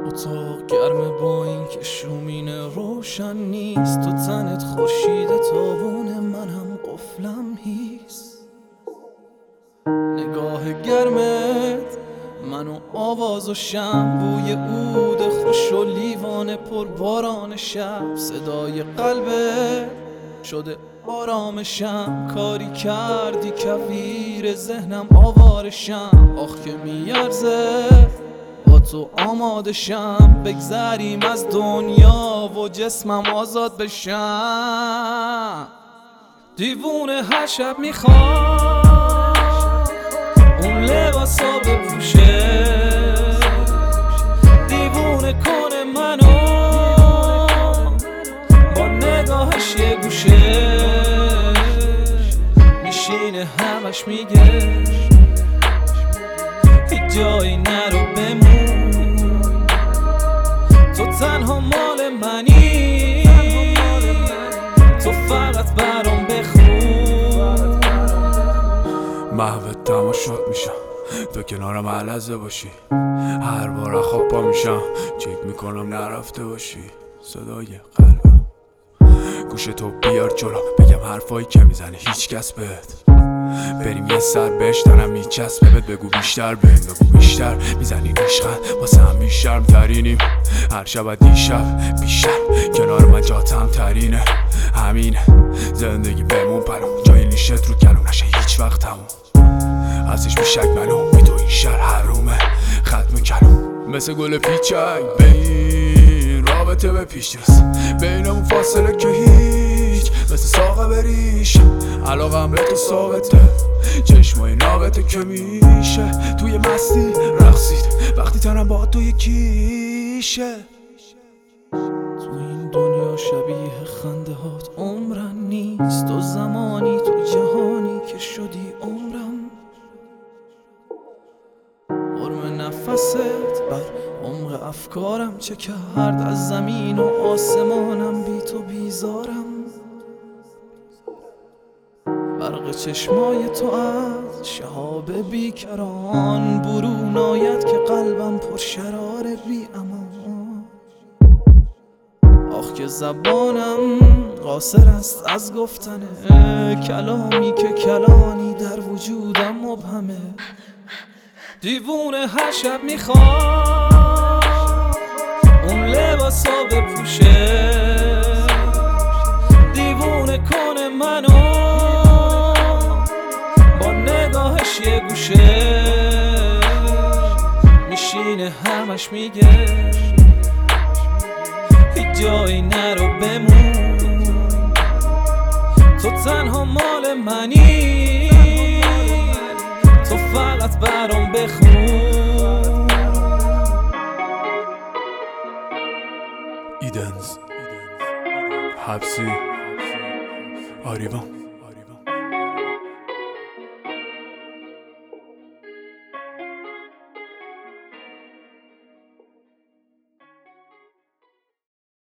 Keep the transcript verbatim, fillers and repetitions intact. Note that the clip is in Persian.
اتاق گرمه با این که شومینه روشن نیست. تو تنت خورشید تابون، منم قفلم هیست. نگاه گرمت منو آواز و شم، بوی عود خوش و لیوان پر باران شب. صدای قلبت شده آرامشم، کاری کردی کویر ذهنم آوارشم. آخ که میارزه با تو آمادشم، بگذریم از دنیا و جسمم آزاد بشم. دیوونه هر شب میخواد اون لباسا بپوشه، دیوونه کنه منو با نگاهش یه گوشه. میشینه همش میگه هیچ جایی نرو بمون، تو تنها مال منی، تو فقط برام بخون. محوت تماشات میشم تو کنارم علزه باشی، هر بار خواب پا میشم چک میکنم نرفته باشی. صدای قلبم گوش تو بیار جلو، بگم حرفایی که میزنه هیچ کس بهت. بریم یه سر بهش دارم میچسبه بهت، بگو بیشتر بهم بگو بیشتر. میزنی عشقت واسه هم بیشرم ترینیم، هر شب دیشب بیشتر کنار من جاتم ترینه. همین زندگی بمون پلو، جای نیشت رو کلو نشه هیچ وقت تموم. ازش بیشک معلوم می تو این شهر حرومه، ختم کلوم مثل گل پیچک به این رابطه به پیش رس. بینمون فاصله که هیچ، مثل ساقه بریش علاقم به تو ثابته. چشمای نابته که میشه توی مستی رقصید وقتی تنم با تو یکیشه. تو این دنیا شبیه خنده هات عمرن نیست، تو زمانی تو جهانی که شدی عمرم. حرم نفست بر عمق افکارم چه کرد، از زمین و آسمانم بی تو بیزارم. برق چشمای تو از شهاب بیکران برون آید که قلبم پر شرار بی امان. آخ که زبانم قاصر است از گفتن کلامی که کلانی در وجودم مبهمه. دیوونه هر شب میخواد اون لباسا بپوشه، دیوونه کنه منو با نگاهش یه گوشه. میشینه همش میگه هیچ جایی نرو بمون، تو تنها مال منی، تو فقط برام بخون. ایدنز حبسی آریوان